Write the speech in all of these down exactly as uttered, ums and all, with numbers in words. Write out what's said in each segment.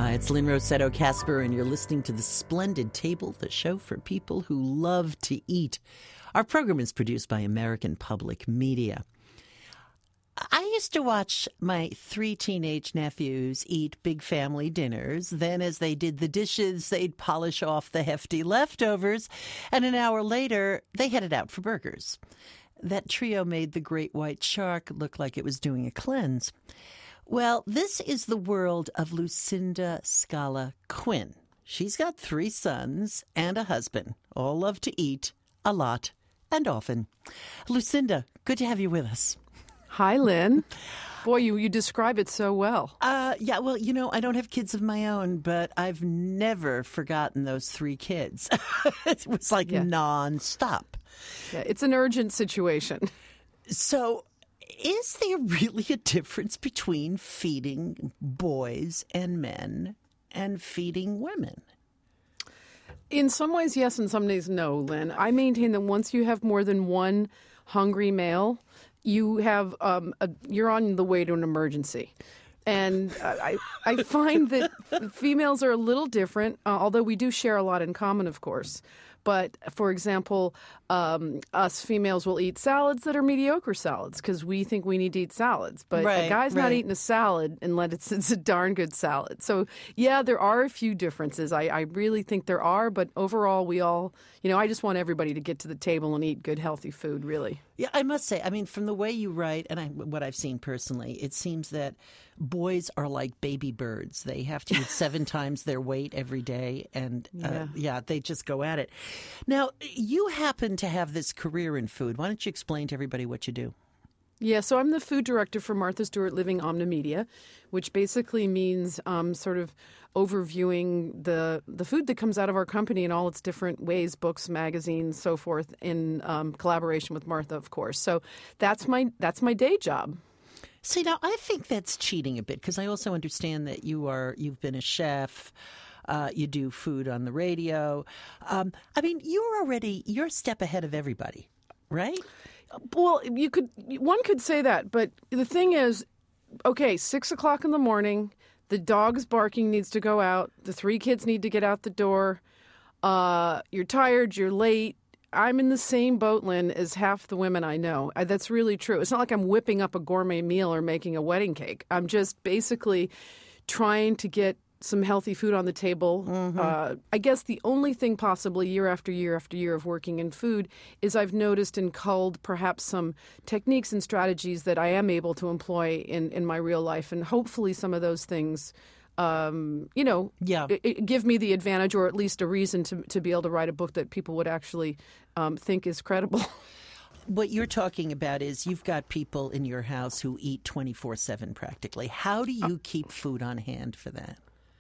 Hi, it's Lynn Rossetto Casper, and you're listening to The Splendid Table, the show for people who love to eat. Our program is produced by American Public Media. I used to watch my three teenage nephews eat big family dinners. Then as they did the dishes, they'd polish off the hefty leftovers, and an hour later, they headed out for burgers. That trio made the great white shark look like it was doing a cleanse. Well, this is the world of Lucinda Scala Quinn. She's got three sons and a husband. All love to eat a lot and often. Lucinda, good to have you with us. Hi, Lynn. Boy, you, you describe it so well. Uh, yeah, well, you know, I don't have kids of my own, but I've never forgotten those three kids. It was like Yeah. nonstop. Yeah, it's an urgent situation. So is there really a difference between feeding boys and men and feeding women? In some ways, yes. In some ways, no, Lynn. I maintain that once you have more than one hungry male, you have um, a, you're on the way to an emergency. And uh, I, I find that females are a little different, uh, although we do share a lot in common, of course. But, for example, um, us females will eat salads that are mediocre salads because we think we need to eat salads. But Right, a guy's right. not eating a salad unless it's, it's a darn good salad. So, yeah, there are a few differences. I, I really think there are. But overall, we all, you know, I just want everybody to get to the table and eat good, healthy food, really. Yeah, I must say, I mean, from the way you write and I, what I've seen personally, it seems that boys are like baby birds. They have to eat seven times their weight every day. And, uh, Yeah. yeah, they just go at it. Now, you happen to have this career in food. Why don't you explain to everybody what you do? Yeah, so I'm the food director for Martha Stewart Living Omnimedia, which basically means um, sort of overviewing the the food that comes out of our company in all its different ways, books, magazines, so forth, in um, collaboration with Martha, of course. So that's my that's my day job. See, now, I think that's cheating a bit because I also understand that you are, you've been a chef. Uh, you do food on the radio. Um, I mean, you're already, you're a step ahead of everybody, right? Well, you could one could say that, but the thing is, okay, six o'clock in the morning, the dog's barking needs to go out, the three kids need to get out the door. Uh, you're tired, you're late. I'm in the same boat, Lynn, as half the women I know. Uh, That's really true. It's not like I'm whipping up a gourmet meal or making a wedding cake. I'm just basically trying to get some healthy food on the table. Mm-hmm. Uh, I guess the only thing possibly year after year after year of working in food is I've noticed and culled perhaps some techniques and strategies that I am able to employ in, in my real life. And hopefully some of those things, um, you know, Yeah. it, it give me the advantage or at least a reason to, to be able to write a book that people would actually um, think is credible. What you're talking about is you've got people in your house who eat twenty-four seven practically. How do you keep food on hand for that?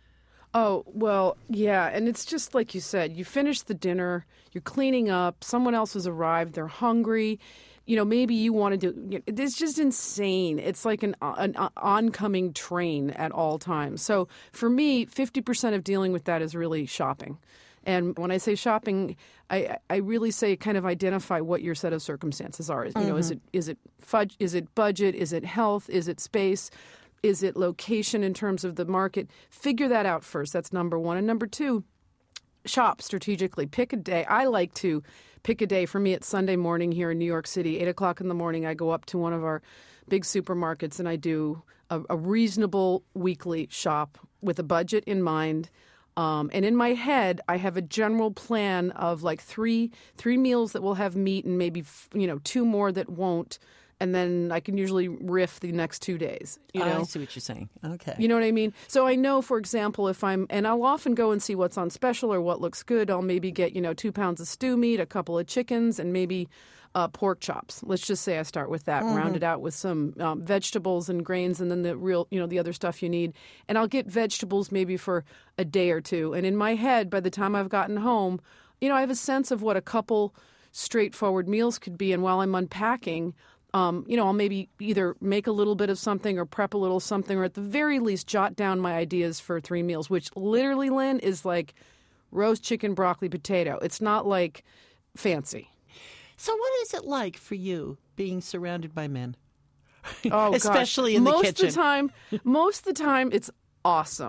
Oh, well, yeah. And it's just like you said, you finish the dinner, you're cleaning up, someone else has arrived, they're hungry. You know, maybe you want to do, it's just insane. It's like an, an oncoming train at all times. So for me, fifty percent of dealing with that is really shopping. And when I say shopping, I, I really say kind of identify what your set of circumstances are. You know, Mm-hmm. is it is it fudge, is it budget, is it health, is it space? Is it location in terms of the market? Figure that out first. That's number one. And number two, shop strategically. Pick a day. I like to pick a day. For me, it's Sunday morning here in New York City. eight o'clock in the morning, I go up to one of our big supermarkets and I do a, a reasonable weekly shop with a budget in mind. Um, and in my head, I have a general plan of like three three meals that will have meat and maybe, you know, two more that won't. And then I can usually riff the next two days. You know? I see what you're saying. Okay. You know what I mean? So I know, for example, if I'm, and I'll often go and see what's on special or what looks good. I'll maybe get, you know, two pounds of stew meat, a couple of chickens, and maybe uh, pork chops. Let's just say I start with that, mm-hmm. round it out with some um, vegetables and grains, and then the real, you know, the other stuff you need. And I'll get vegetables maybe for a day or two. And in my head, by the time I've gotten home, you know, I have a sense of what a couple straightforward meals could be. And while I'm unpacking, Um, you know, I'll maybe either make a little bit of something or prep a little something, or at the very least jot down my ideas for three meals, which literally, Lynn, is like roast chicken, broccoli, potato. It's not like fancy. So what is it like for you being surrounded by men? Oh, Especially gosh. in the most kitchen. Of the time, most of the time, it's awesome.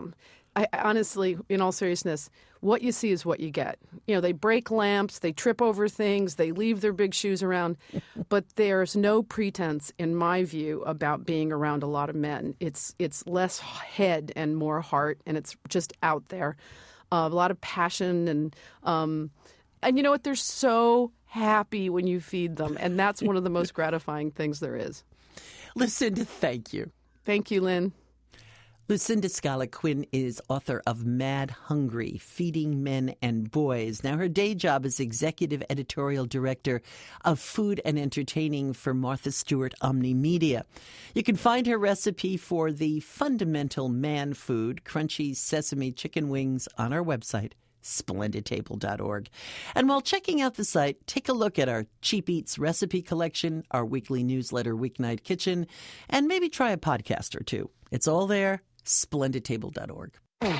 I, I honestly, in all seriousness, what you see is what you get. You know, they break lamps, they trip over things, they leave their big shoes around, but there's no pretense, in my view, about being around a lot of men. It's it's less head and more heart, and it's just out there. Uh, a lot of passion, and um, and you know what? They're so happy when you feed them, and that's one of the most gratifying things there is. Lucinda, thank you. Thank you, Lynn. Lucinda Scala Quinn is author of Mad Hungry, Feeding Men and Boys. Now, her day job is executive editorial director of food and entertaining for Martha Stewart Omni Media. You can find her recipe for the fundamental man food, crunchy sesame chicken wings, on our website, splendid table dot org. And while checking out the site, take a look at our Cheap Eats recipe collection, our weekly newsletter, Weeknight Kitchen, and maybe try a podcast or two. It's all there. splendid table dot org.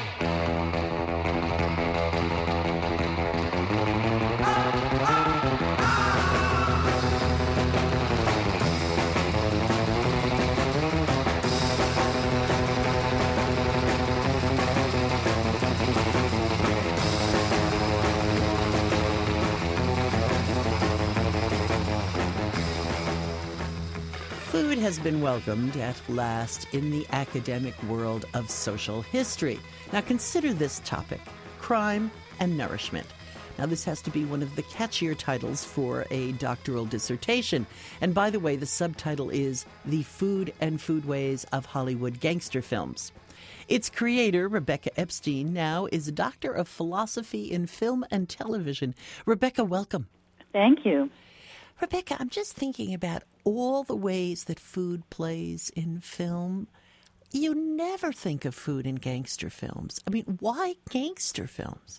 Food has been welcomed at last in the academic world of social history. Now consider this topic, crime and nourishment. Now this has to be one of the catchier titles for a doctoral dissertation. And by the way, the subtitle is The Food and Foodways of Hollywood Gangster Films. Its creator, Rebecca Epstein, now is a doctor of philosophy in film and television. Rebecca, welcome. Thank you. Rebecca, I'm just thinking about all the ways that food plays in film. You never think of food in gangster films. I mean, why gangster films?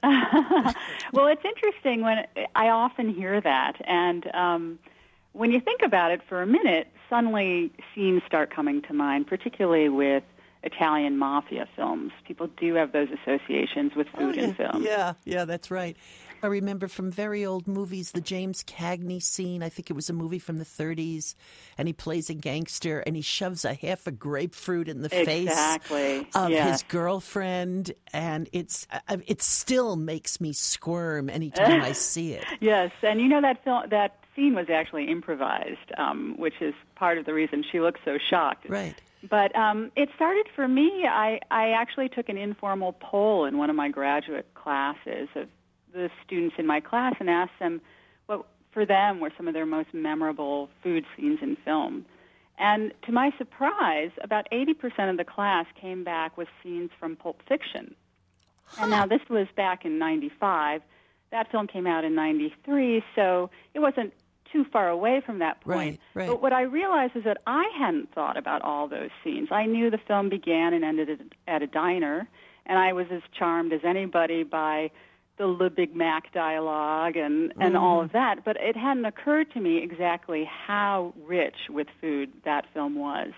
Well, it's interesting when I often hear that. And um, when you think about it for a minute, suddenly scenes start coming to mind, particularly with Italian mafia films. People do have those associations with food oh, yeah, in film. Yeah, yeah, that's right. I remember from very old movies, the James Cagney scene. I think it was a movie from the thirties, and he plays a gangster, and he shoves a half a grapefruit in the exactly. face of yes. his girlfriend, and it's it still makes me squirm anytime I see it. Yes, and you know that film, that scene was actually improvised, um, which is part of the reason she looks so shocked. Right. But um, it started for me. I, I actually took an informal poll in one of my graduate classes of the students in my class and asked them what, for them, were some of their most memorable food scenes in film. And to my surprise, about eighty percent of the class came back with scenes from Pulp Fiction. Huh. And now this was back in ninety-five. That film came out in ninety-three, so it wasn't too far away from that point. Right, right. But what I realized is that I hadn't thought about all those scenes. I knew the film began and ended at a diner, and I was as charmed as anybody by the Le Big Mac dialogue and, and mm. all of that. But it hadn't occurred to me exactly how rich with food that film was.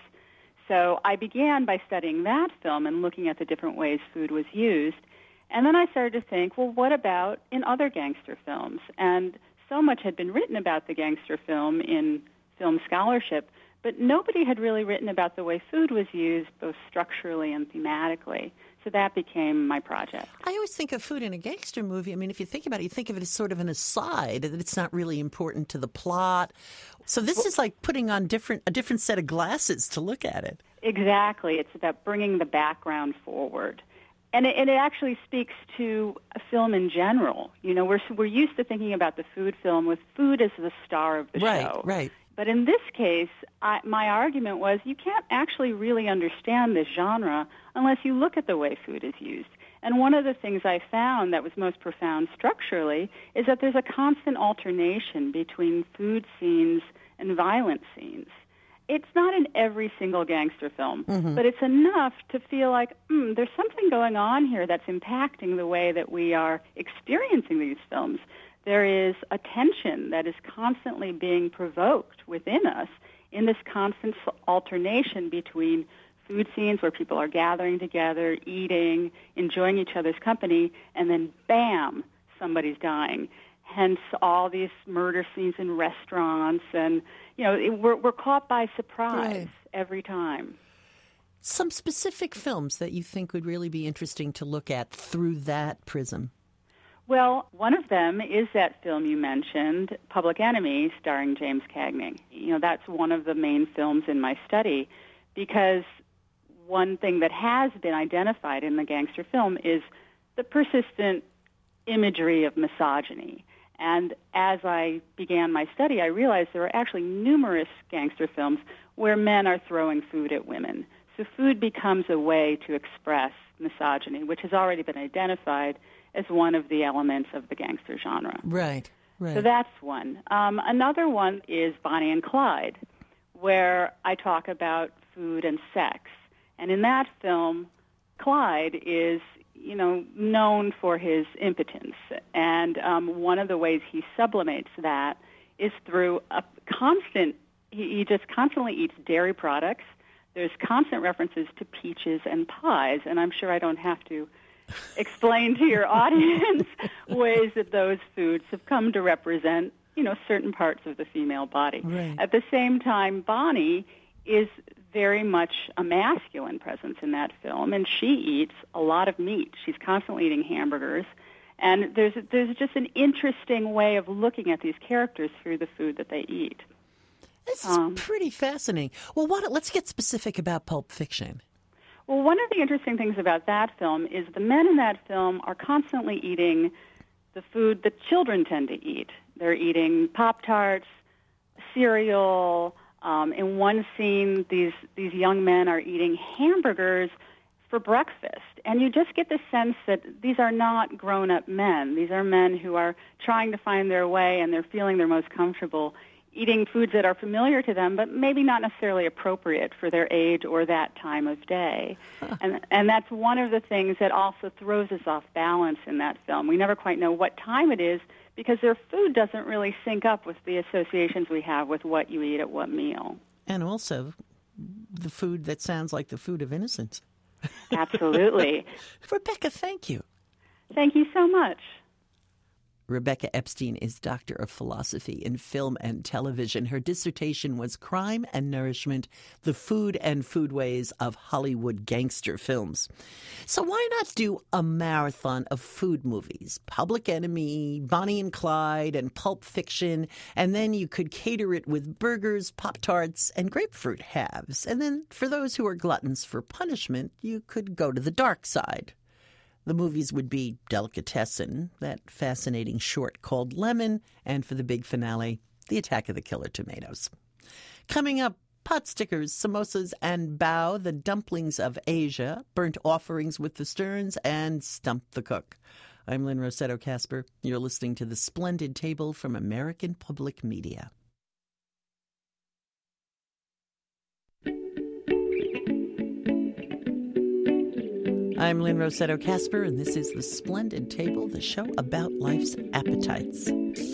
So I began by studying that film and looking at the different ways food was used. And then I started to think, well, what about in other gangster films? And so much had been written about the gangster film in film scholarship, but nobody had really written about the way food was used, both structurally and thematically. So that became my project. I always think of food in a gangster movie. I mean, if you think about it, you think of it as sort of an aside, that it's not really important to the plot. So this well, is like putting on different a different set of glasses to look at it. Exactly. It's about bringing the background forward. And it, and it actually speaks to a film in general. You know, we're we're used to thinking about the food film with food as the star of the right, show. Right, right. But in this case, I, my argument was you can't actually really understand this genre unless you look at the way food is used. And one of the things I found that was most profound structurally is that there's a constant alternation between food scenes and violent scenes. It's not in every single gangster film, mm-hmm. but it's enough to feel like, hmm, there's something going on here that's impacting the way that we are experiencing these films. There is a tension that is constantly being provoked within us in this constant alternation between food scenes where people are gathering together, eating, enjoying each other's company, and then, bam, somebody's dying. Hence all these murder scenes in restaurants. And, you know, it, we're, we're caught by surprise right. every time. Some specific films that you think would really be interesting to look at through that prism? Well, one of them is that film you mentioned, Public Enemy, starring James Cagney. You know, that's one of the main films in my study because one thing that has been identified in the gangster film is the persistent imagery of misogyny. And as I began my study, I realized there are actually numerous gangster films where men are throwing food at women. So food becomes a way to express misogyny, which has already been identified as one of the elements of the gangster genre. Right, right. So that's one. Um, another one is Bonnie and Clyde, where I talk about food and sex. And in that film, Clyde is, you know, known for his impotence. And um, one of the ways he sublimates that is through a constant, he, he just constantly eats dairy products. There's constant references to peaches and pies, and I'm sure I don't have to explain to your audience ways that those foods have come to represent, you know, certain parts of the female body. Right. At the same time, Bonnie is very much a masculine presence in that film, and she eats a lot of meat. She's constantly eating hamburgers, and there's there's just an interesting way of looking at these characters through the food that they eat. This is Um, pretty fascinating. Well, what, let's get specific about Pulp Fiction. Well, one of the interesting things about that film is the men in that film are constantly eating the food that children tend to eat. They're eating Pop-Tarts, cereal. Um, in one scene, these, these young men are eating hamburgers for breakfast. And you just get the sense that these are not grown-up men. These are men who are trying to find their way, and they're feeling their most comfortable eating foods that are familiar to them, but maybe not necessarily appropriate for their age or that time of day. Huh. And and that's one of the things that also throws us off balance in that film. We never quite know what time it is because their food doesn't really sync up with the associations we have with what you eat at what meal. And also the food that sounds like the food of innocence. Absolutely. Rebecca, thank you. Thank you so much. Rebecca Epstein is Doctor of Philosophy in Film and Television. Her dissertation was Crime and Nourishment, the Food and Foodways of Hollywood Gangster Films. So why not do a marathon of food movies? Public Enemy, Bonnie and Clyde, and Pulp Fiction, and then you could cater it with burgers, Pop-Tarts, and grapefruit halves. And then for those who are gluttons for punishment, you could go to the dark side. The movies would be Delicatessen, that fascinating short called Lemon, and for the big finale, The Attack of the Killer Tomatoes. Coming up, pot stickers, samosas, and bao, the dumplings of Asia, burnt offerings with the Sterns, and Stump the Cook. I'm Lynn Rossetto Kasper. You're listening to The Splendid Table from American Public Media. I'm Lynn Rossetto Kasper, and this is The Splendid Table, the show about life's appetites.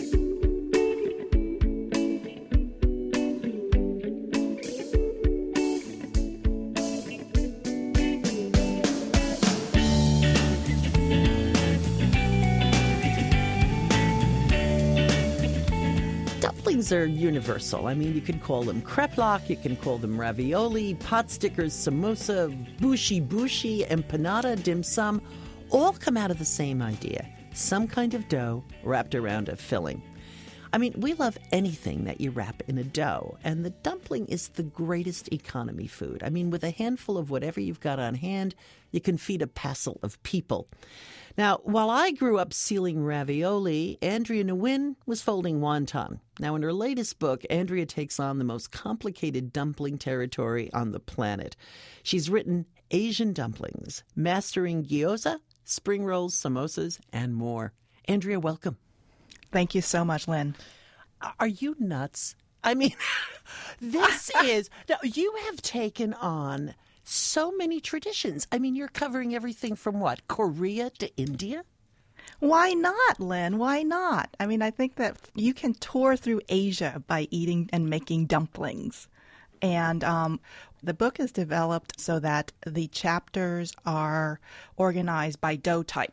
Dumplings are universal. I mean, you can call them kreplach, you can call them ravioli, pot stickers, samosa, bushi bushi, empanada, dim sum, all come out of the same idea. Some kind of dough wrapped around a filling. I mean, we love anything that you wrap in a dough, and the dumpling is the greatest economy food. I mean, with a handful of whatever you've got on hand, you can feed a passel of people. Now, while I grew up sealing ravioli, Andrea Nguyen was folding wonton. Now, in her latest book, Andrea takes on the most complicated dumpling territory on the planet. She's written Asian Dumplings, Mastering Gyoza, Spring Rolls, Samosas, and more. Andrea, welcome. Thank you so much, Lynn. Are you nuts? I mean, this is... Now, you have taken on so many traditions. I mean, you're covering everything from what, Korea to India? Why not, Lynn? Why not? I mean, I think that you can tour through Asia by eating and making dumplings. And um, the book is developed so that the chapters are organized by dough types.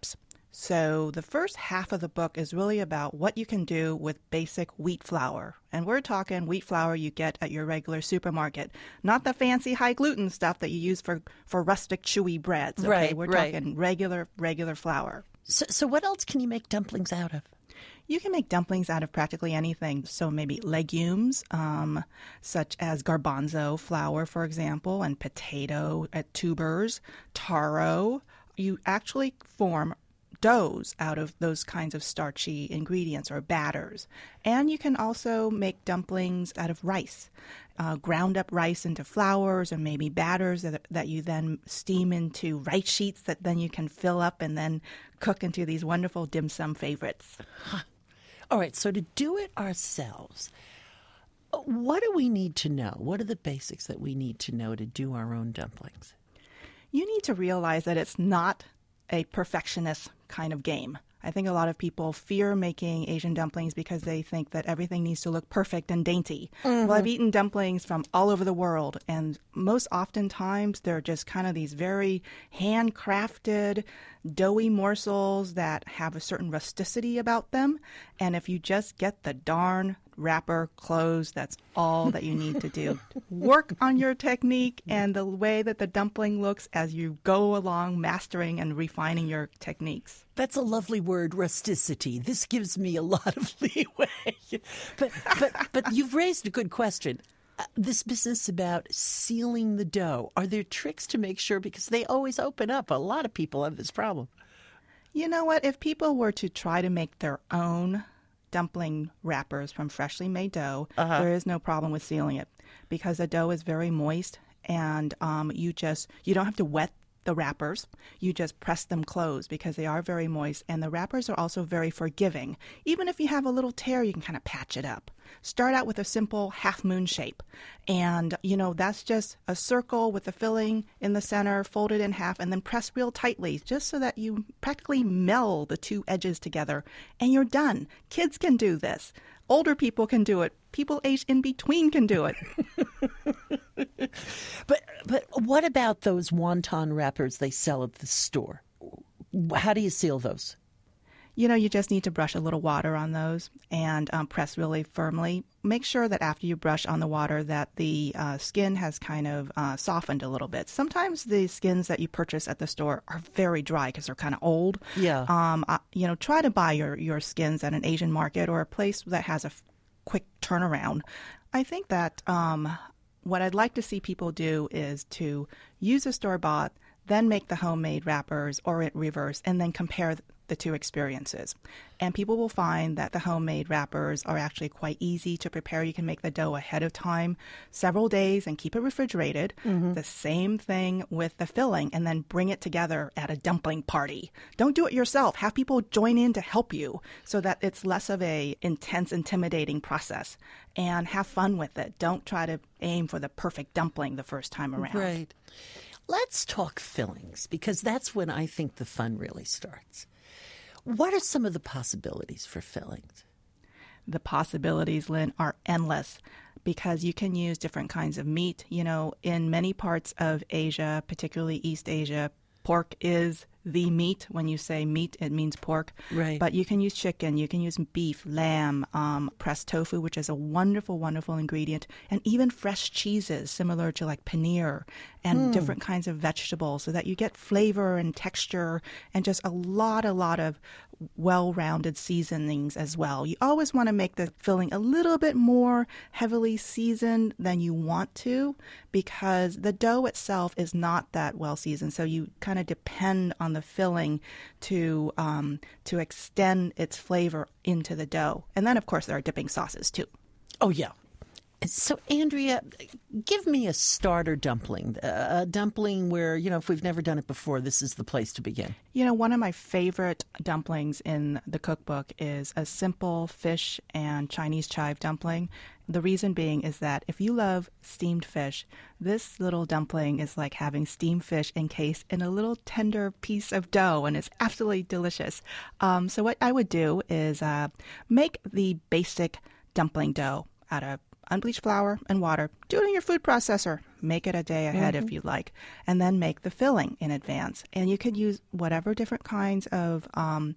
So the first half of the book is really about what you can do with basic wheat flour. And we're talking wheat flour you get at your regular supermarket, not the fancy high gluten stuff that you use for, for rustic chewy breads. Okay? Right, We're right. talking regular, regular flour. So, so what else can you make dumplings out of? You can make dumplings out of practically anything. So maybe legumes, um, such as garbanzo flour, for example, and potato uh, tubers, taro. You actually form doughs out of those kinds of starchy ingredients or batters. And you can also make dumplings out of rice, uh, ground up rice into flours or maybe batters that, that you then steam into rice sheets that then you can fill up and then cook into these wonderful dim sum favorites. Huh. All right, so to do it ourselves, what do we need to know? What are the basics that we need to know to do our own dumplings? You need to realize that it's not a perfectionist kind of game. I think a lot of people fear making Asian dumplings because they think that everything needs to look perfect and dainty. Mm-hmm. Well, I've eaten dumplings from all over the world, and most oftentimes they're just kind of these very handcrafted, doughy morsels that have a certain rusticity about them. And if you just get the darn wrapper closed, that's all that you need to do. Work on your technique and the way that the dumpling looks as you go along mastering and refining your techniques. That's a lovely word, rusticity. This gives me a lot of leeway. but, but, but you've raised a good question. Uh, this business about sealing the dough, are there tricks to make sure, because they always open up? A lot of people have this problem. You know what? If people were to try to make their own dumpling wrappers from freshly made dough, uh-huh. there is no problem with sealing it because the dough is very moist, and um, you just you don't have to wet the wrappers. You just press them closed because they are very moist, and the wrappers are also very forgiving. Even if you have a little tear, you can kind of patch it up. Start out with a simple half moon shape, and you know that's just a circle with the filling in the center, fold it in half, and then press real tightly just so that you practically meld the two edges together, and you're done. Kids can do this. Older people can do it. People aged in between can do it. But but what about those wonton wrappers they sell at the store? How do you seal those? You know, you just need to brush a little water on those and um, press really firmly. Make sure that after you brush on the water that the uh, skin has kind of uh, softened a little bit. Sometimes the skins that you purchase at the store are very dry because they're kind of old. Yeah. Um. Uh, you know, try to buy your, your skins at an Asian market or a place that has a f- quick turnaround. I think that um, what I'd like to see people do is to use a store-bought, then make the homemade wrappers or in reverse, and then compare the two experiences. And people will find that the homemade wrappers are actually quite easy to prepare. You can make the dough ahead of time, several days, and keep it refrigerated. Mm-hmm. The same thing with the filling, and then bring it together at a dumpling party. Don't do it yourself. Have people join in to help you so that it's less of a intense, intimidating process. And have fun with it. Don't try to aim for the perfect dumpling the first time around. Right. Let's talk fillings, because that's when I think the fun really starts. What are some of the possibilities for fillings? The possibilities, Lynn, are endless because you can use different kinds of meat. You know, in many parts of Asia, particularly East Asia, pork is the meat. When you say meat, it means pork. Right. But you can use chicken, you can use beef, lamb, um, pressed tofu, which is a wonderful, wonderful ingredient, and even fresh cheeses, similar to like paneer, and mm. different kinds of vegetables, so that you get flavor and texture and just a lot, a lot of well-rounded seasonings as well. You always want to make the filling a little bit more heavily seasoned than you want to, because the dough itself is not that well seasoned. So you kind of depend on the filling to um, to extend its flavor into the dough. And then, of course, there are dipping sauces too. Oh, yeah. So, Andrea, give me a starter dumpling, a dumpling where, you know, if we've never done it before, this is the place to begin. You know, one of my favorite dumplings in the cookbook is a simple fish and Chinese chive dumpling. The reason being is that if you love steamed fish, this little dumpling is like having steamed fish encased in a little tender piece of dough, and it's absolutely delicious. Um, so what I would do is uh, make the basic dumpling dough out of unbleached flour and water. Do it in your food processor. Make it a day ahead mm-hmm. if you like. And then make the filling in advance. And you could use whatever different kinds of um,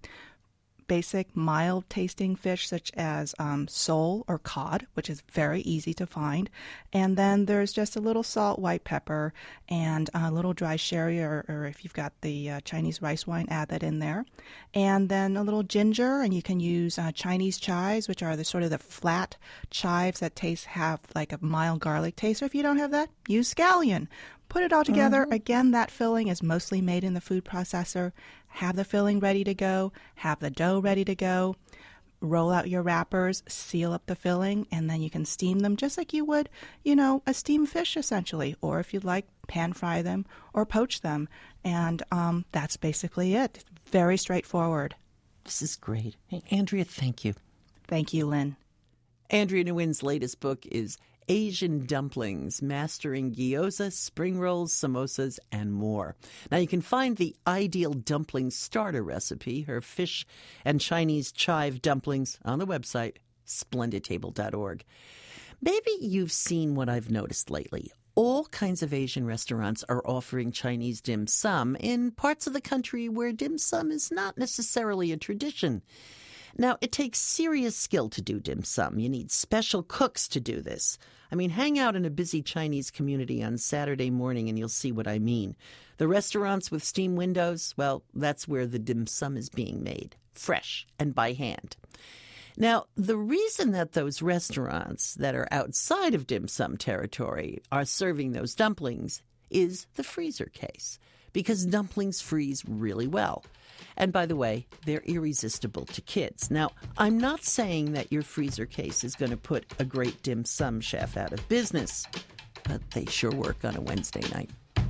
basic, mild-tasting fish, such as um, sole or cod, which is very easy to find. And then there's just a little salt, white pepper, and a little dry sherry, or, or if you've got the uh, Chinese rice wine, add that in there. And then a little ginger, and you can use uh, Chinese chives, which are the sort of the flat chives that taste have like a mild garlic taste. Or if you don't have that, use scallion. Put it all together. Mm-hmm. Again, that filling is mostly made in the food processor. Have the filling ready to go. Have the dough ready to go. Roll out your wrappers, seal up the filling, and then you can steam them just like you would, you know, a steamed fish essentially. Or if you'd like, pan fry them or poach them. And um, that's basically it. Very straightforward. This is great. Hey, Andrea, thank you. Thank you, Lynn. Andrea Nguyen's latest book is Asian Dumplings, Mastering Gyoza, Spring Rolls, Samosas, and More. Now, you can find the ideal dumpling starter recipe, her fish and Chinese chive dumplings, on the website, splendid table dot org. Maybe you've seen what I've noticed lately. All kinds of Asian restaurants are offering Chinese dim sum in parts of the country where dim sum is not necessarily a tradition. Now, it takes serious skill to do dim sum. You need special cooks to do this. I mean, hang out in a busy Chinese community on Saturday morning and you'll see what I mean. The restaurants with steam windows, well, that's where the dim sum is being made, fresh and by hand. Now, the reason that those restaurants that are outside of dim sum territory are serving those dumplings is the freezer case, because dumplings freeze really well. And by the way, they're irresistible to kids. Now, I'm not saying that your freezer case is going to put a great dim sum chef out of business, but they sure work on a Wednesday night.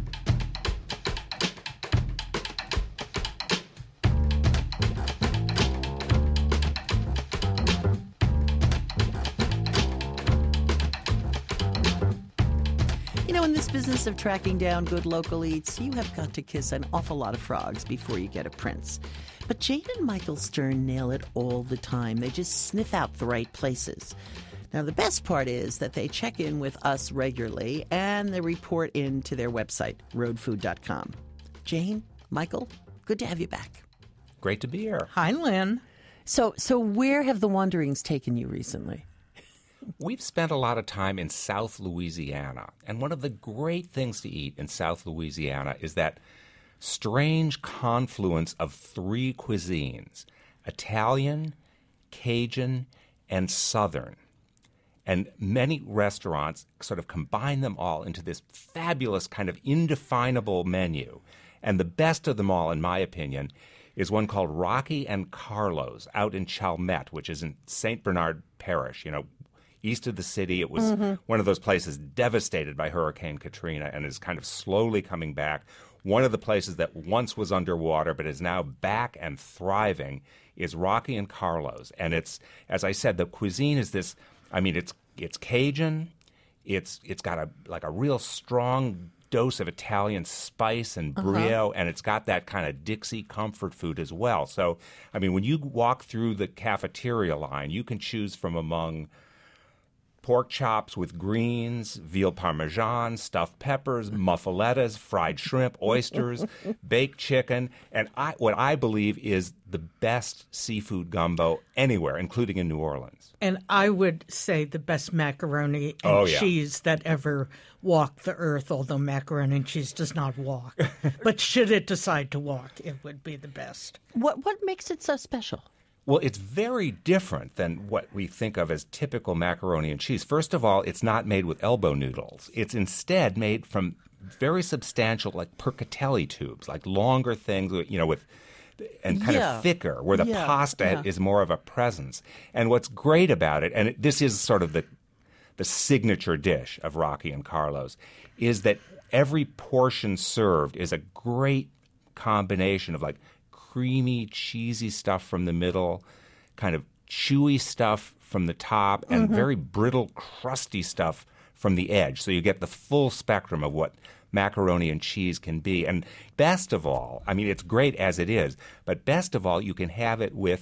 In this business of tracking down good local eats, you have got to kiss an awful lot of frogs before you get a prince. But Jane and Michael Stern nail it all the time. They just sniff out the right places. Now, the best part is that they check in with us regularly and they report in to their website, road food dot com. Jane, Michael, good to have you back. Great to be here. Hi, Lynn. So, so where have the wanderings taken you recently? We've spent a lot of time in South Louisiana, and one of the great things to eat in South Louisiana is that strange confluence of three cuisines, Italian, Cajun, and Southern. And many restaurants sort of combine them all into this fabulous kind of indefinable menu. And the best of them all, in my opinion, is one called Rocky and Carlos out in Chalmette, which is in Saint Bernard Parish, you know, east of the city. It was mm-hmm. one of those places devastated by Hurricane Katrina and is kind of slowly coming back. One of the places that once was underwater but is now back and thriving is Rocky and Carlos. And it's, as I said, the cuisine is this, I mean, it's it's Cajun. It's It's got a like a real strong dose of Italian spice and brio, uh-huh. and it's got that kind of Dixie comfort food as well. So, I mean, when you walk through the cafeteria line, you can choose from among pork chops with greens, veal parmesan, stuffed peppers, muffalettas, fried shrimp, oysters, baked chicken, and I, what I believe is the best seafood gumbo anywhere, including in New Orleans. And I would say the best macaroni and oh, yeah. cheese that ever walked the earth, although macaroni and cheese does not walk. But should it decide to walk, it would be the best. What What makes it so special? Well, it's very different than what we think of as typical macaroni and cheese. First of all, it's not made with elbow noodles. It's instead made from very substantial, like percatelli tubes, like longer things, you know, with and kind yeah. of thicker, where the yeah. pasta yeah. is more of a presence. And what's great about it, and it, this is sort of the the signature dish of Rocky and Carlos, is that every portion served is a great combination of like creamy, cheesy stuff from the middle, kind of chewy stuff from the top, and mm-hmm. very brittle, crusty stuff from the edge. So you get the full spectrum of what macaroni and cheese can be. And best of all, I mean, it's great as it is, but best of all, you can have it with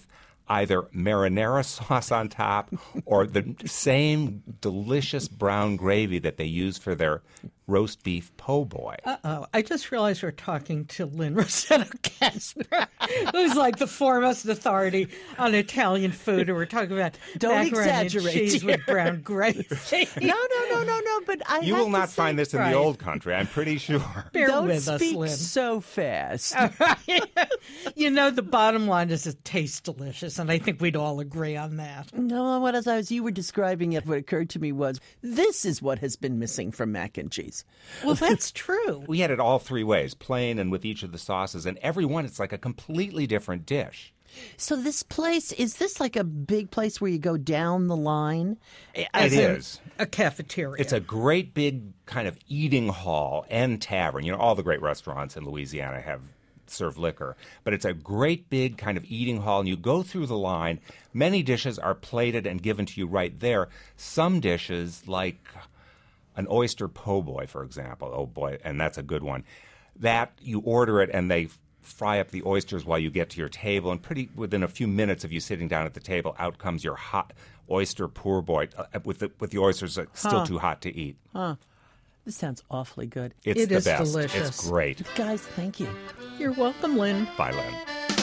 either marinara sauce on top or the same delicious brown gravy that they use for their roast beef po' boy. Uh-oh. I just realized we're talking to Lynn Rossetto Kasper, who's like the foremost authority on Italian food, and we're talking about Don't macaroni and exaggerate cheese here. with brown gravy. No, no, no, no, no. But I You have will to not say, find this in right. the old country, I'm pretty sure. Bear Don't with us, speak Lynn. so fast. You know, the bottom line is it tastes delicious, and I think we'd all agree on that. No, what as I was you were describing it, what occurred to me was this is what has been missing from mac and cheese. Well, that's true. We had it all three ways, plain and with each of the sauces, and every one it's like a completely different dish. So this place, is this like a big place where you go down the line? As It in is. a cafeteria. It's a great big kind of eating hall and tavern. You know, all the great restaurants in Louisiana have serve liquor, but it's a great big kind of eating hall, and you go through the line. Many dishes are plated and given to you right there. Some dishes, like an oyster po' boy, for example, oh boy, and that's a good one, that you order it and they fry up the oysters while you get to your table, and pretty within a few minutes of you sitting down at the table, out comes your hot oyster po' boy uh, with the with the oysters uh, still Huh. too hot to eat. This sounds awfully good. It's It the is best. delicious. It's great. Guys, thank you. You're welcome, Lynn. Bye, Lynn.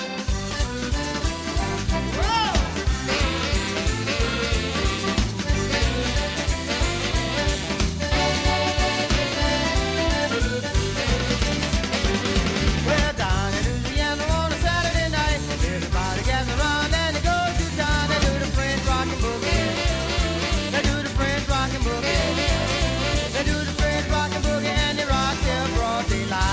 Well, down in Louisiana on a Saturday night, everybody gathers around and they go to town. They do the French rockin' boogie. They do the French rockin' boogie. They do the French rockin' boogie and they rock till broad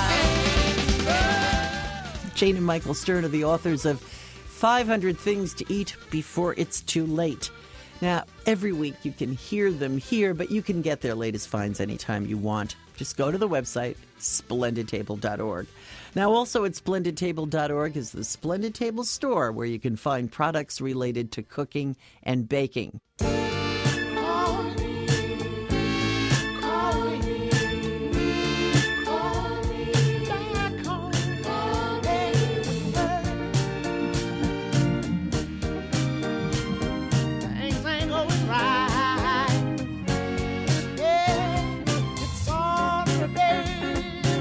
daylight. Jane and Michael Stern are the authors of five hundred Things to Eat Before It's Too Late. Now, every week you can hear them here, but you can get their latest finds anytime you want. Just go to the website, splendid table dot org. Now, also at splendid table dot org is the Splendid Table store, where you can find products related to cooking and baking. Things ain't going right. Yeah, it's all the day.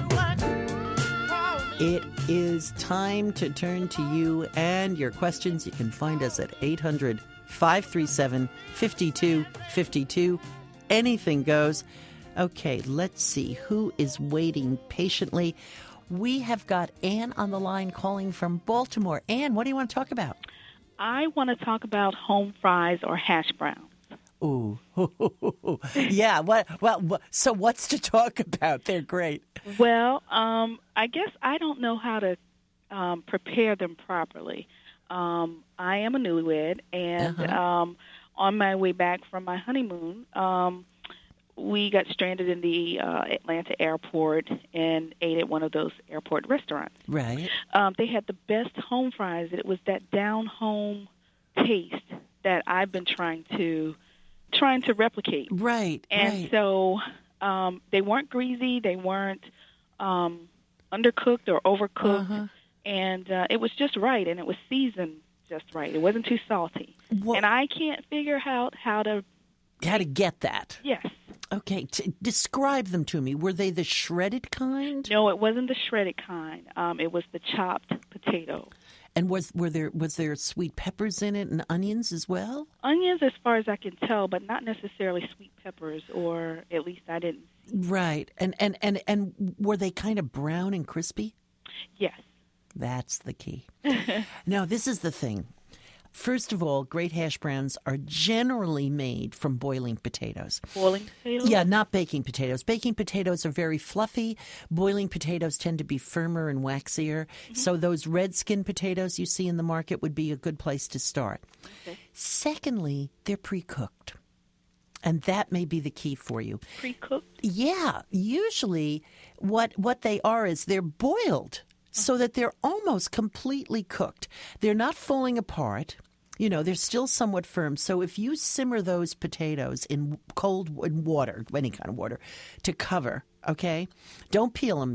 What? It is time to turn to you and your questions. You can find us at eight hundred, five three seven, five two five two. Anything goes. Okay, let's see who is waiting patiently. We have got Ann on the line calling from Baltimore. Ann, what do you want to talk about? I want to talk about home fries or hash browns. Ooh, yeah. What? Well, wha- so what's to talk about? They're great. Well, um, I guess I don't know how to um, prepare them properly. Um, I am a newlywed, and Uh-huh. um, on my way back from my honeymoon, um, we got stranded in the uh, Atlanta airport and ate at one of those airport restaurants. Right. Um, they had the best home fries. It was that down home taste that I've been trying to trying to replicate. Right. And right. so um, they weren't greasy, they weren't um, undercooked or overcooked, Uh-huh. and uh, it was just right, and it was seasoned just right. It wasn't too salty. Well- and I can't figure out how to, How to get that? yes. Okay, t- describe them to me. Were they the shredded kind? No, it wasn't the shredded kind. Um, it was the chopped potato. And was were there was there sweet peppers in it and onions as well? Onions, as far as I can tell, but not necessarily sweet peppers, or at least I didn't. Right. And and and and were they kind of brown and crispy? Yes. That's the key. Now, this is the thing. First of all, great hash browns are generally made from boiling potatoes. Boiling potatoes? Yeah, not baking potatoes. Baking potatoes are very fluffy. Boiling potatoes tend to be firmer and waxier. Mm-hmm. So those red skin potatoes you see in the market would be a good place to start. Okay. Secondly, they're pre-cooked. And that may be the key for you. Pre-cooked? Yeah, usually what what they are is they're boiled so that they're almost completely cooked. They're not falling apart. You know, they're still somewhat firm. So if you simmer those potatoes in cold in water, any kind of water, to cover, okay? Don't peel them yet.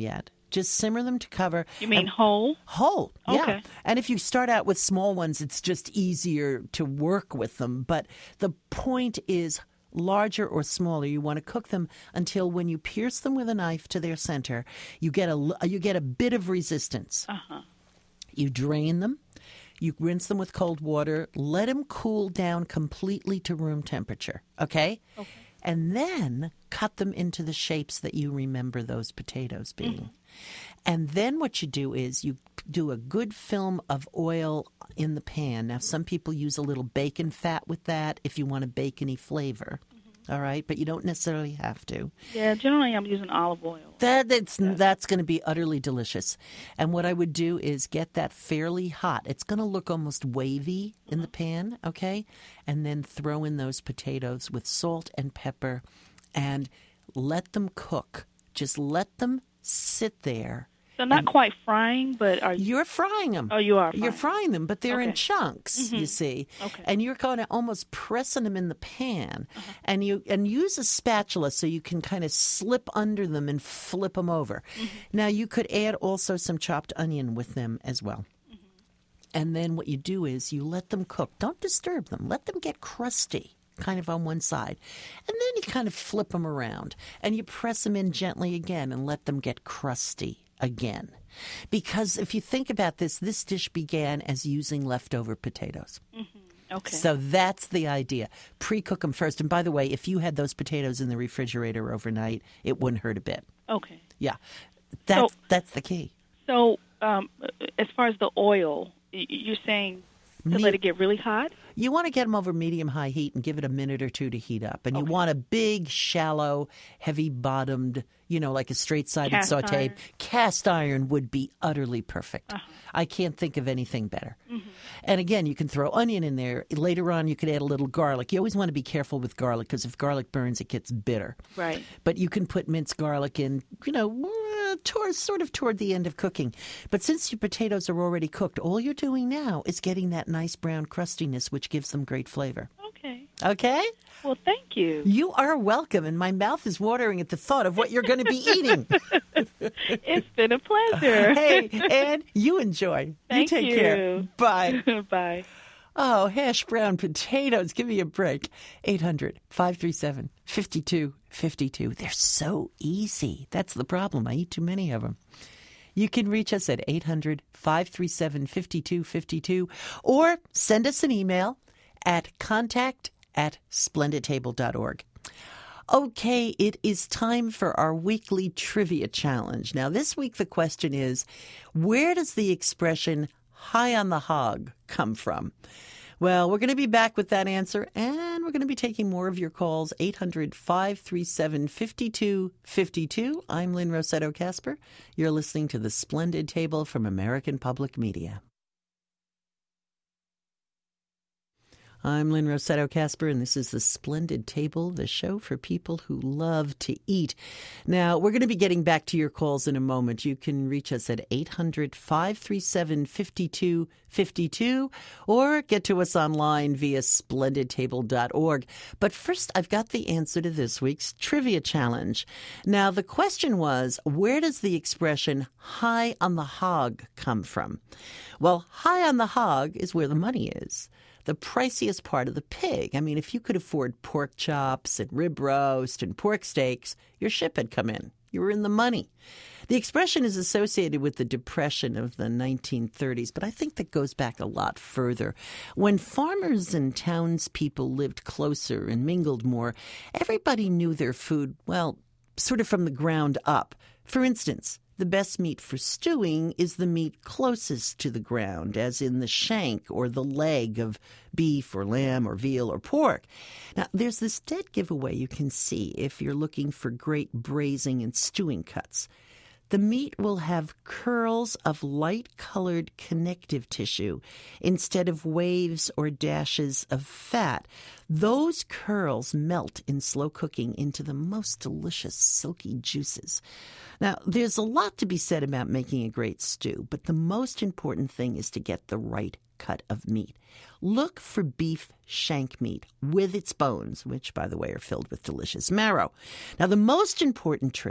Just simmer them to cover. You mean And- whole? Whole, yeah. Okay. And if you start out with small ones, it's just easier to work with them. But the point is, larger or smaller, you want to cook them until when you pierce them with a knife to their center, you get a you get a bit of resistance. Uh-huh. You drain them. You rinse them with cold water. Let them cool down completely to room temperature. Okay. Okay. And then cut them into the shapes that you remember those potatoes being. Mm-hmm. And then what you do is you do a good film of oil in the pan. Now, some people use a little bacon fat with that if you want a bacony flavor. Mm-hmm. All right? But you don't necessarily have to. Yeah, generally I'm using olive oil. That, that's that's going to be utterly delicious. And what I would do is get that fairly hot. It's going to look almost wavy in the pan, okay? And then throw in those potatoes with salt and pepper and let them cook. Just let them sit there. So not quite frying, but are you? You're frying them. Oh, you are You're frying. frying them, but they're in Okay. chunks, you see. Okay. And you're kind of almost pressing them in the pan. And you and use a spatula so you can kind of slip under them and flip them over. Now, you could add also some chopped onion with them as well. And then what you do is you let them cook. Don't disturb them. Let them get crusty, kind of on one side. And then you kind of flip them around. And you press them in gently again and let them get crusty again. Because if you think about this, this dish began as using leftover potatoes. Okay. So that's the idea. Pre-cook them first. And by the way, if you had those potatoes in the refrigerator overnight, it wouldn't hurt a bit. Okay. Yeah. That's, So- that's the key. So um, as far as the oil, y- you're saying to Me- let it get really hot? You want to get them over medium-high heat and give it a minute or two to heat up. And you want a big, shallow, heavy-bottomed, you know, like a straight-sided Cast sauté. iron. Cast iron would be utterly perfect. I can't think of anything better. And again, you can throw onion in there. Later on, you could add a little garlic. You always want to be careful with garlic because if garlic burns, it gets bitter. Right. But you can put minced garlic in, you know, uh, toward, sort of toward the end of cooking. But since your potatoes are already cooked, all you're doing now is getting that nice brown crustiness, which gives them great flavor. Okay. Okay? Well, thank you. You are welcome, and my mouth is watering at the thought of what you're going to be eating. It's been a pleasure. Hey, and you enjoy. Thank you take you. care. Bye. Bye. Oh, hash brown potatoes. Give me a break. eight hundred, five three seven, five two five two. They're so easy. That's the problem. I eat too many of them. You can reach us at eight hundred, five three seven, five two five two or send us an email at contact at splendid table dot org. Okay, it is time for our weekly trivia challenge. Now, this week the question is, where does the expression high on the hog come from? Well, we're going to be back with that answer, and we're going to be taking more of your calls, eight hundred, five three seven, five two five two. I'm Lynn Rossetto Kasper. You're listening to The Splendid Table from American Public Media. I'm Lynn Rossetto Kasper, and this is The Splendid Table, the show for people who love to eat. Now, we're going to be getting back to your calls in a moment. You can reach us at eight hundred, five three seven, five two five two or get to us online via splendid table dot org. But first, I've got the answer to this week's trivia challenge. Now, the question was, where does the expression high on the hog come from? Well, high on the hog is where the money is. The priciest part of the pig. I mean, if you could afford pork chops and rib roast and pork steaks, your ship had come in. You were in the money. The expression is associated with the Depression of the nineteen thirties, but I think that goes back a lot further. When farmers and townspeople lived closer and mingled more, everybody knew their food, well, sort of from the ground up. For instance, the best meat for stewing is the meat closest to the ground, as in the shank or the leg of beef or lamb or veal or pork. Now, there's this dead giveaway you can see if you're looking for great braising and stewing cuts. The meat will have curls of light-colored connective tissue instead of waves or dashes of fat. Those curls melt in slow cooking into the most delicious silky juices. Now, there's a lot to be said about making a great stew, but the most important thing is to get the right cut of meat. Look for beef shank meat with its bones, which, by the way, are filled with delicious marrow. Now, the most important trick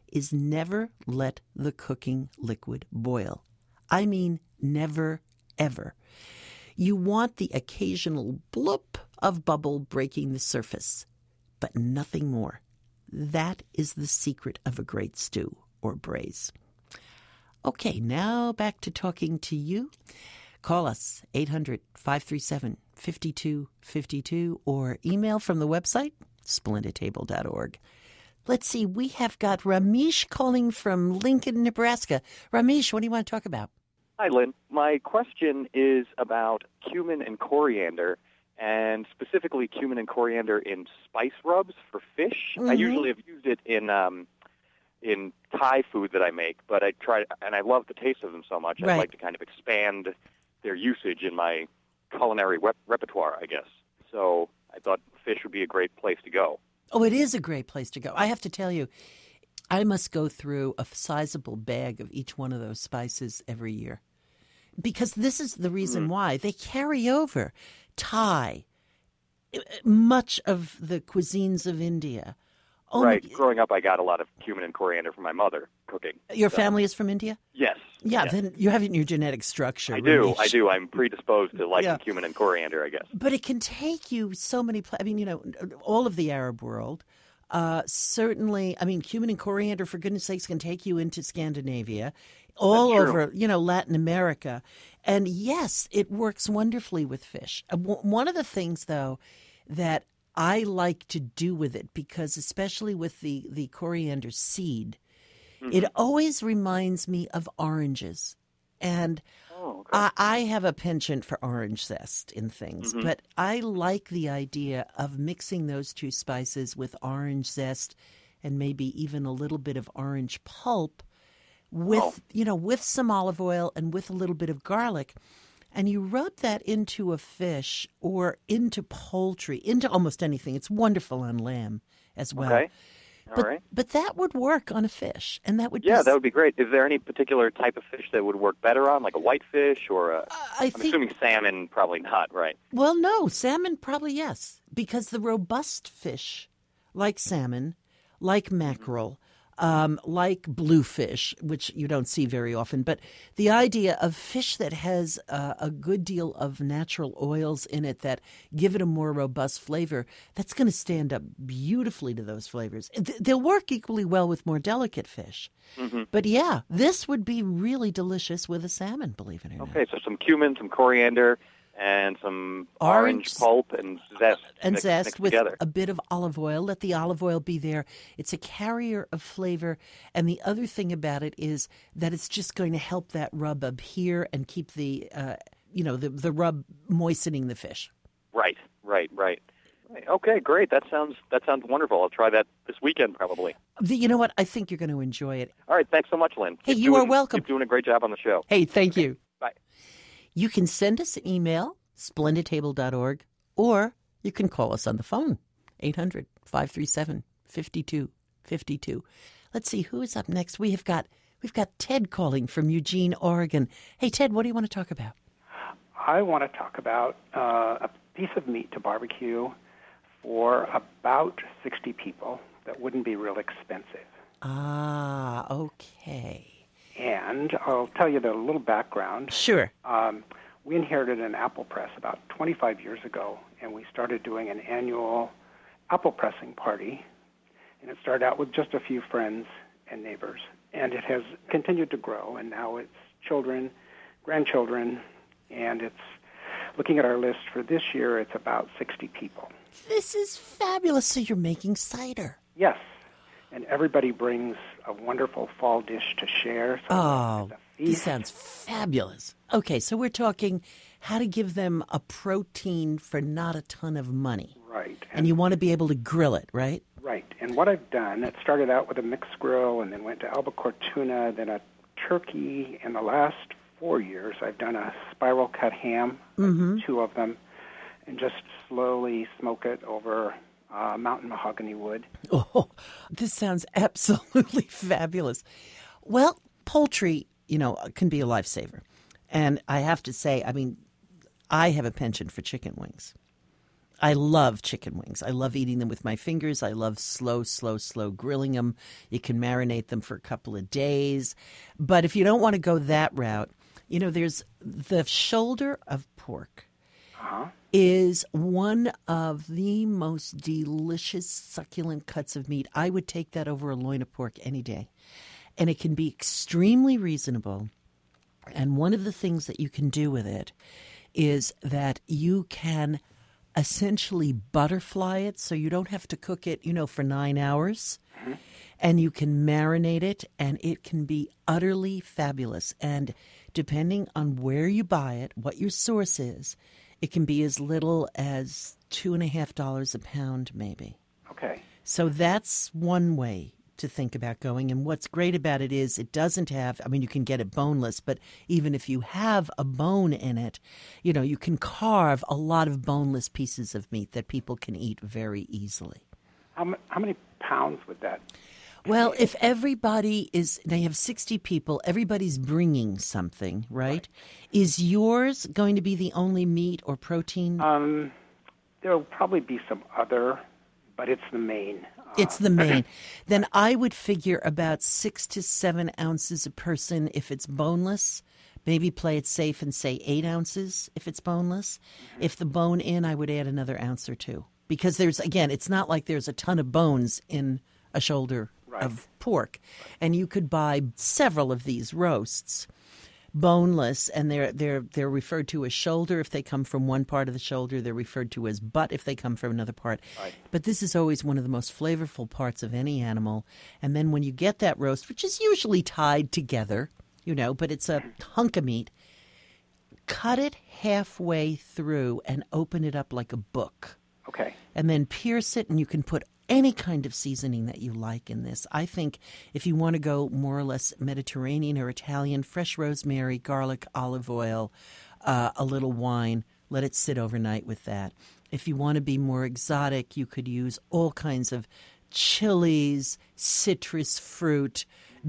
is never let the cooking liquid boil. I mean, never, ever. You want the occasional bloop of bubble breaking the surface, but nothing more. That is the secret of a great stew or braise. Okay, now back to talking to you. Call us, eight hundred, five three seven, five two five two, or email from the website, splendid table dot org. Let's see, we have got Ramesh calling from Lincoln, Nebraska. Ramesh, what do you want to talk about? Hi, Lynn. My question is about cumin and coriander, and specifically cumin and coriander in spice rubs for fish. Mm-hmm. I usually have used it in um, in Thai food that I make, but I try, and I love the taste of them so much. Right. I'd like to kind of expand their usage in my culinary rep- repertoire, I guess. So I thought fish would be a great place to go. Oh, it is a great place to go. I have to tell you, I must go through a sizable bag of each one of those spices every year. Because this is the reason mm. why. They carry over Thai, much of the cuisines of India. Oh, right. My, Growing up, I got a lot of cumin and coriander from my mother cooking. Your so. family is from India? Yes. Yeah, yes. Then you have it in your genetic structure. I do. Ramesh. I do. I'm predisposed to liking yeah. cumin and coriander, I guess. But it can take you so many places. I mean, you know, all of the Arab world. Uh, certainly, I mean, cumin and coriander, for goodness sakes, can take you into Scandinavia, all over, you know, Latin America. And yes, it works wonderfully with fish. Uh, w- one of the things, though, that I like to do with it, because especially with the, the coriander seed, mm-hmm. it always reminds me of oranges. And oh, okay. I, I have a penchant for orange zest in things, mm-hmm. but I like the idea of mixing those two spices with orange zest and maybe even a little bit of orange pulp with, oh. you know, with some olive oil and with a little bit of garlic. And you rub that into a fish or into poultry, into almost anything. It's wonderful on lamb as well. Okay. All but, right. but that would work on a fish, and that would yeah, be... that would be great. Is there any particular type of fish that would work better on, like a whitefish or a? Uh, I I'm think, assuming salmon, probably not, right? Well, no, salmon probably yes, because the robust fish, like salmon, like mackerel, um, like bluefish, which you don't see very often, but the idea of fish that has uh, a good deal of natural oils in it that give it a more robust flavor, that's going to stand up beautifully to those flavors. They'll work equally well with more delicate fish. Mm-hmm. But yeah, this would be really delicious with a salmon, believe it or not. Okay, so some cumin, some coriander, and some orange, Orange pulp and zest. and mixed, zest mixed with together. a bit of olive oil. Let the olive oil be there. It's a carrier of flavor. And the other thing about it is that it's just going to help that rub adhere and keep the, uh, you know, the, the rub moistening the fish. Right, right, right. Okay, great. That sounds that sounds wonderful. I'll try that this weekend probably. The, you know what? I think you're going to enjoy it. All right, thanks so much, Lynn. Hey, Keep you doing, are welcome. Keep doing a great job on the show. Hey, thank you. Bye. You can send us an email, splendid table dot org, or you can call us on the phone, eight hundred, five three seven, five two five two. Let's see, who is up next? We have got we've got Ted calling from Eugene, Oregon. Hey, Ted, what do you want to talk about? I want to talk about uh, a piece of meat to barbecue for about sixty people that wouldn't be real expensive. Ah, okay. And I'll tell you the little background. Sure. Um, we inherited an apple press about twenty-five years ago, and we started doing an annual apple pressing party. And it started out with just a few friends and neighbors. And it has continued to grow, and now it's children, grandchildren, and it's, looking at our list for this year, it's about sixty people. This is fabulous. So you're making cider. Yes. And everybody brings a wonderful fall dish to share. So Oh, it's a this feast. sounds fabulous. Okay, so we're talking how to give them a protein for not a ton of money. Right. And you want to be able to grill it, right? Right. And what I've done, it started out with a mixed grill and then went to albacore tuna, then a turkey. In the last four years, I've done a spiral cut ham, Mm-hmm. two of them, and just slowly smoke it over uh, mountain mahogany wood. Oh, this sounds absolutely fabulous. Well, poultry, you know, can be a lifesaver. And I have to say, I mean, I have a penchant for chicken wings. I love chicken wings. I love eating them with my fingers. I love slow, slow, slow grilling them. You can marinate them for a couple of days. But if you don't want to go that route, you know, there's the shoulder of pork Uh-huh. is one of the most delicious, succulent cuts of meat. I would take that over a loin of pork any day. And it can be extremely reasonable. And one of the things that you can do with it is that you can essentially butterfly it, so you don't have to cook it, you know, for nine hours. Mm-hmm. And you can marinate it, and it can be utterly fabulous. And depending on where you buy it, what your source is, it can be as little as two and a half dollars a pound, maybe. Okay. So that's one way to think about going. And what's great about it is it doesn't have, I mean, you can get it boneless, but even if you have a bone in it, you know, you can carve a lot of boneless pieces of meat that people can eat very easily. How, m- how many pounds would that? Well, if everybody is, they have sixty people, everybody's bringing something, right? right? Is yours going to be the only meat or protein? Um, there'll probably be some other, but it's the main. Uh, it's the main. Then I would figure about six to seven ounces a person if it's boneless. Maybe play it safe and say eight ounces if it's boneless. Mm-hmm. If the bone in, I would add another ounce or two. Because there's, again, it's not like there's a ton of bones in a shoulder right. of pork. And you could buy several of these roasts, boneless, and they're they're they're referred to as shoulder if they come from one part of the shoulder. They're referred to as butt if they come from another part. Right. But this is always one of the most flavorful parts of any animal. And then when you get that roast, which is usually tied together, you know, but it's a hunk of meat, cut it halfway through and open it up like a book. Okay. And then pierce it, and you can put any kind of seasoning that you like in this. I think if you want to go more or less Mediterranean or Italian, fresh rosemary, garlic, olive oil, uh, a little wine, let it sit overnight with that. If you want to be more exotic, you could use all kinds of chilies, citrus fruit,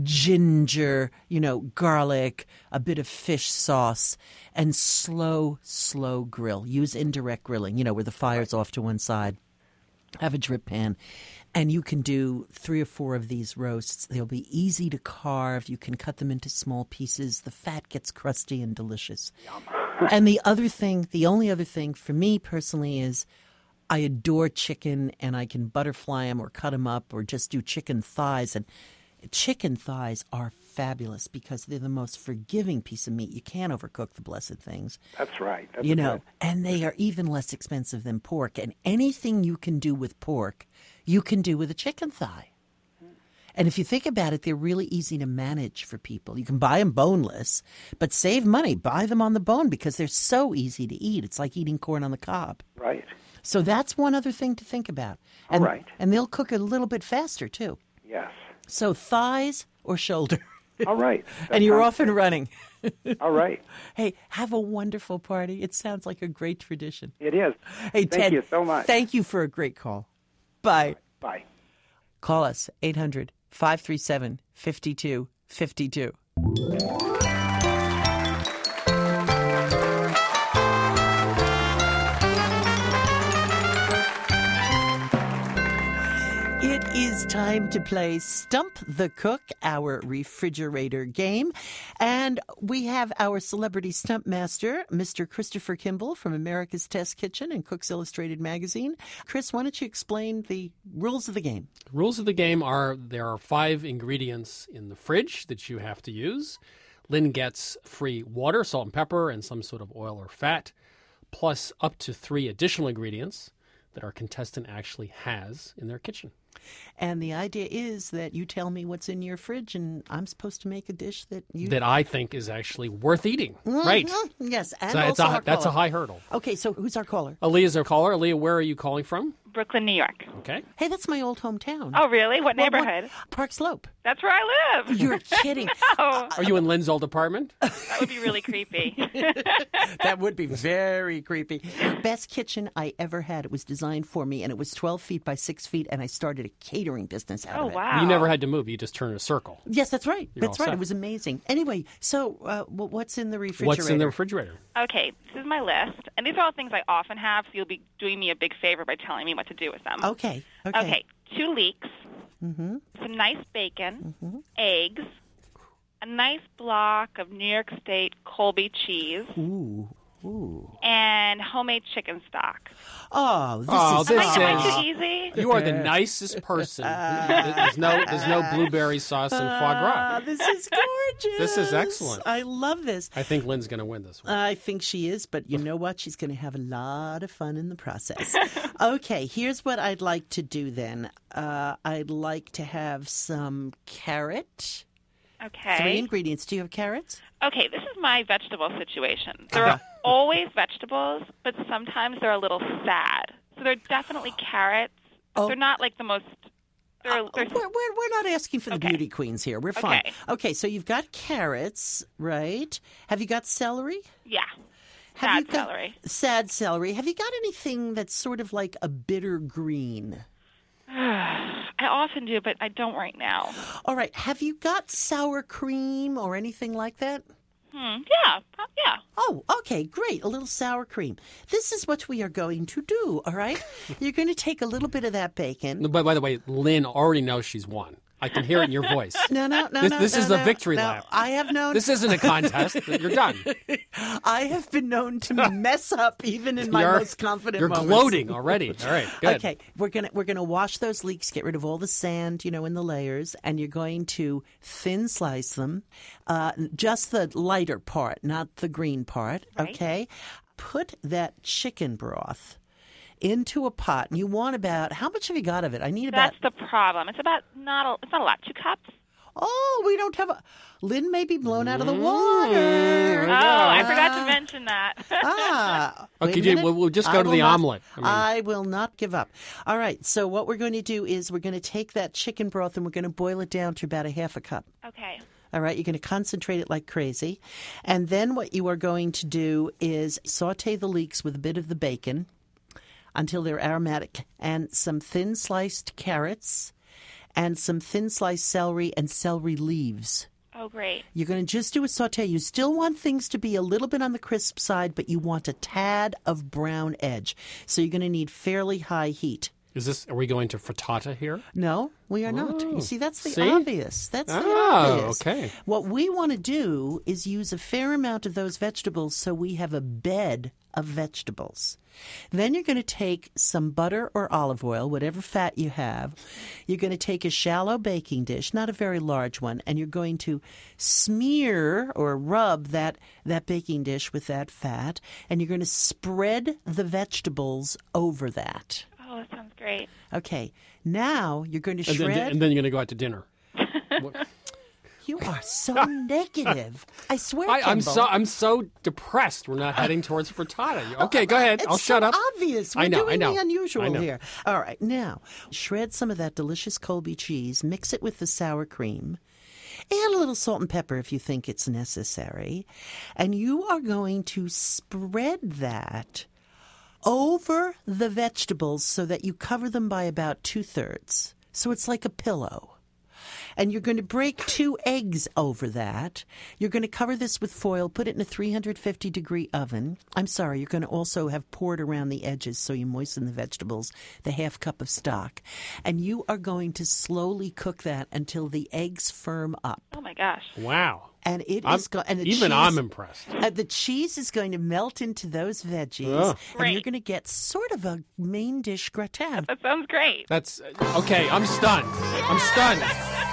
ginger, you know, garlic, a bit of fish sauce, and slow, slow grill. Use indirect grilling, you know, where the fire's off to one side. Have a drip pan, and you can do three or four of these roasts. They'll be easy to carve. You can cut them into small pieces. The fat gets crusty and delicious. And the other thing, the only other thing for me personally is I adore chicken, and I can butterfly them or cut them up or just do chicken thighs. And chicken thighs are fabulous because they're the most forgiving piece of meat. You can't overcook the blessed things. That's right. That's you know, right. and they are even less expensive than pork. And anything you can do with pork, you can do with a chicken thigh. And if you think about it, they're really easy to manage for people. You can buy them boneless, but save money. Buy them on the bone because they're so easy to eat. It's like eating corn on the cob. Right. So that's one other thing to think about. And, All right. And they'll cook a little bit faster, too. Yes. So thighs or shoulder. All right. That and you're sounds- off and running. All right. Hey, have a wonderful party. It sounds like a great tradition. It is. Hey, Thank Ted, you so much. Thank you for a great call. Bye. Bye. Call us, eight hundred, five three seven, five two five two. It is time to play Stump the Cook, our refrigerator game. And we have our celebrity stump master, Mister Christopher Kimball from America's Test Kitchen and Cooks Illustrated magazine. Chris, why don't you explain the rules of the game? Rules of the game are there are five ingredients in the fridge that you have to use. Lynn gets free water, salt and pepper, and some sort of oil or fat, plus up to three additional ingredients that our contestant actually has in their kitchen. And the idea is that you tell me what's in your fridge, and I'm supposed to make a dish that you... That I think is actually worth eating. Mm-hmm. Right. Yes, and so also it's a, our that's a caller. high hurdle. Okay, so who's our caller? Aaliyah's our caller. Aaliyah, where are you calling from? Brooklyn, New York. Okay. Hey, that's my old hometown. Oh, really? What Well, what- neighborhood? Park Slope. That's where I live. You're kidding. Oh, Are you in Lynn's old apartment? that would be really creepy. That would be very creepy. Best kitchen I ever had. It was designed for me, and it was twelve feet by six feet, and I started a catering business out Oh, of it. wow. You never had to move. You just turned a circle. Yes, that's right. You're that's all right. set. It was amazing. Anyway, so uh, wh- what's in the refrigerator? What's in the refrigerator? Okay, this is my list. And these are all things I often have, so you'll be doing me a big favor by telling me what to do with them. Okay. Okay. Okay, two leeks, Mm-hmm. some nice bacon, Mm-hmm. eggs, a nice block of New York State Colby cheese, Ooh. Ooh. and homemade chicken stock. Oh, this Oh, is this Am I, am I is- too easy? You are the nicest person. There's no, there's no blueberry sauce and foie Ah, gras. this is gorgeous. This is excellent. I love this. I think Lynn's going to win this one. I think she is, but you know what? She's going to have a lot of fun in the process. Okay, here's what I'd like to do then. Uh, I'd like to have some carrot. Okay. Three ingredients. Do you have carrots? Okay, this is my vegetable situation. There are always vegetables, but sometimes they're a little sad. So they're definitely carrots. Oh. They're not like the most. They're, they're, We're, we're, we're not asking for the Okay. beauty queens here. We're fine. Okay. Okay, so you've got carrots, right? Have you got celery? yeah. Have Sad you got- celery. Sad celery. Have you got anything that's sort of like a bitter green? I often do, but I don't right now. All right. Have you got sour cream or anything like that? Hmm. Yeah. uh, Yeah. Oh, okay, great. A little sour cream. This is what we are going to do, all right? You're going to take a little bit of that bacon. By, by the way, Lynn already knows she's won. I can hear it in your voice. No, no, no, This- no. this no, is the no, victory no. lap. I have known. This isn't a contest. You're done. I have been known to mess up even in my You're- most confident You're moments. gloating already. All right, good. Okay, we're gonna we're gonna wash those leeks, get rid of all the sand, you know, in the layers, and you're going to thin slice them, uh, just the lighter part, not the green part. Right. Okay, put that chicken broth into a pot, and you want about how much have you got of it? I need about. That's the problem. It's about not a, it's not a lot. Two cups. Oh, we don't have a. Lynn may be blown out of the water. Oh, I forgot to mention that. Ah. wait Okay, a Jay, minute. we'll, we'll just I go to will the not- omelet. I mean, I will not give up. All right. So what we're going to do is we're going to take that chicken broth and we're going to boil it down to about a half a cup. Okay. All right. You're going to concentrate it like crazy. And then what you are going to do is saute the leeks with a bit of the bacon until they're aromatic and some thin sliced carrots and some thin sliced celery and celery leaves. Oh, great. You're going to just do a saute. You still want things to be a little bit on the crisp side, but you want a tad of brown edge. So you're going to need fairly high heat. is this? Are we going to frittata here? No, we are not. Oh. You see, that's the See? obvious. That's the Oh, obvious. okay. What we want to do is use a fair amount of those vegetables so we have a bed of vegetables. Then you're going to take some butter or olive oil, whatever fat you have. You're going to take a shallow baking dish, not a very large one, and you're going to smear or rub that, that baking dish with that fat, and you're going to spread the vegetables over that. Oh, that sounds great. Okay, now you're going to And shred. then, and then you're going to go out to dinner. What- You are so negative. I swear, I, I'm Kimball. so I'm so depressed. We're not heading towards frittata. Okay, go ahead. It's I'll so shut up. obvious. We're I know. doing I know. the unusual I know. here. All right, now shred some of that delicious Colby cheese. Mix it with the sour cream. Add a little salt and pepper if you think it's necessary, and you are going to spread that over the vegetables so that you cover them by about two thirds. So it's like a pillow. And you're going to break two eggs over that. You're going to cover this with foil, put it in a three hundred fifty degree oven. I'm sorry, you're going to also have poured around the edges so you moisten the vegetables, the half cup of stock. And you are going to slowly cook that until the eggs firm up. Oh, my gosh. Wow. And it I'm- is go- and the even cheese, I'm impressed. Uh, the cheese is going to melt into those veggies, Ugh. and you're Great. going to get sort of a main dish gratin. That sounds great. That's okay. I'm stunned. I'm stunned.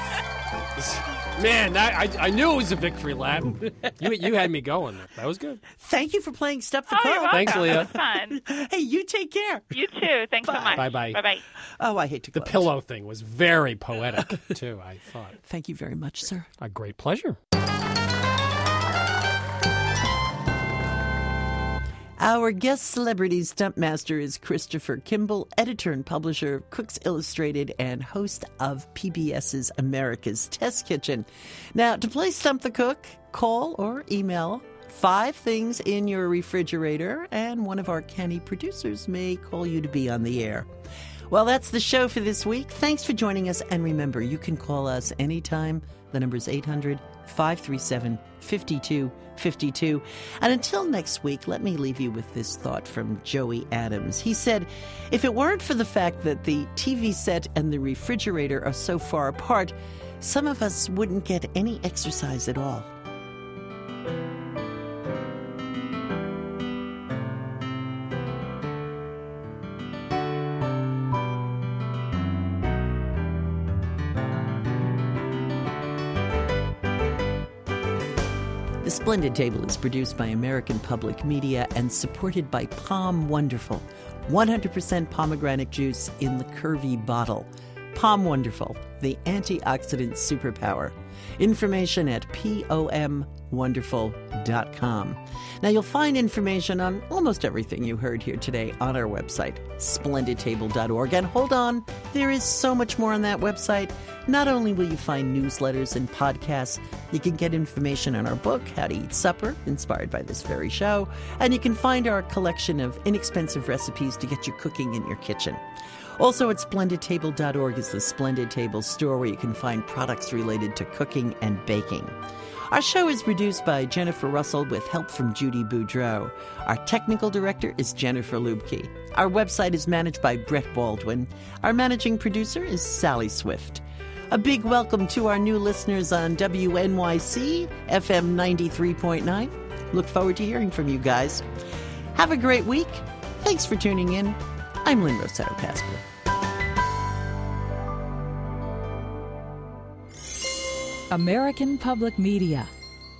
This- Man, that, I I knew it was a victory lap. You you had me going. That was good. Thank you for playing Step the Oh, you're Call. welcome. Thanks, Leah. That was fun. Hey, you take care. You too. Thanks so much. Bye-bye. Bye-bye. Oh, I hate to The close. pillow thing was very poetic too. I thought. Thank you very much, sir. A great pleasure. Our guest celebrity stuntmaster is Christopher Kimball, editor and publisher of Cooks Illustrated and host of PBS's America's Test Kitchen. Now, to play Stump the Cook, call or email five things in your refrigerator, and one of our canny producers may call you to be on the air. Well, that's the show for this week. Thanks for joining us, and remember, you can call us anytime. The number is eight hundred, five three seven, five two five two. And until next week, let me leave you with this thought from Joey Adams. He said, if it weren't for the fact that the T V set and the refrigerator are so far apart, some of us wouldn't get any exercise at all. The Splendid Table is produced by American Public Media and supported by Palm Wonderful, one hundred percent pomegranate juice in the curvy bottle. Palm Wonderful, the antioxidant superpower. Information at pom wonderful dot com. Now, you'll find information on almost everything you heard here today on our website, splendid table dot org. And hold on, there is so much more on that website. Not only will you find newsletters and podcasts, you can get information on our book, How to Eat Supper, inspired by this very show, and you can find our collection of inexpensive recipes to get you cooking in your kitchen. Also at splendid table dot org is the Splendid Table store, where you can find products related to cooking and baking. Our show is produced by Jennifer Russell with help from Judy Boudreau. Our technical director is Jennifer Lubke. Our website is managed by Brett Baldwin. Our managing producer is Sally Swift. A big welcome to our new listeners on W N Y C F M ninety-three point nine. Look forward to hearing from you guys. Have a great week. Thanks for tuning in. I'm Lynn Rossetto Kasper. American Public Media.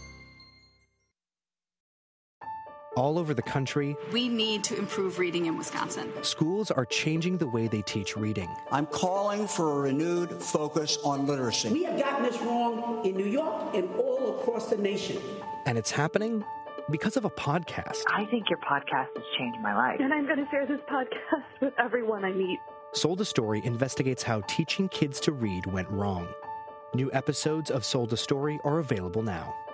All over the country, we need to improve reading in Wisconsin. Schools are changing the way they teach reading. I'm calling for a renewed focus on literacy. We have gotten this wrong in New York and all across the nation. And it's happening because of a podcast. I think your podcast has changed my life. And I'm going to share this podcast with everyone I meet. Sold a Story investigates how teaching kids to read went wrong. New episodes of Sold a Story are available now.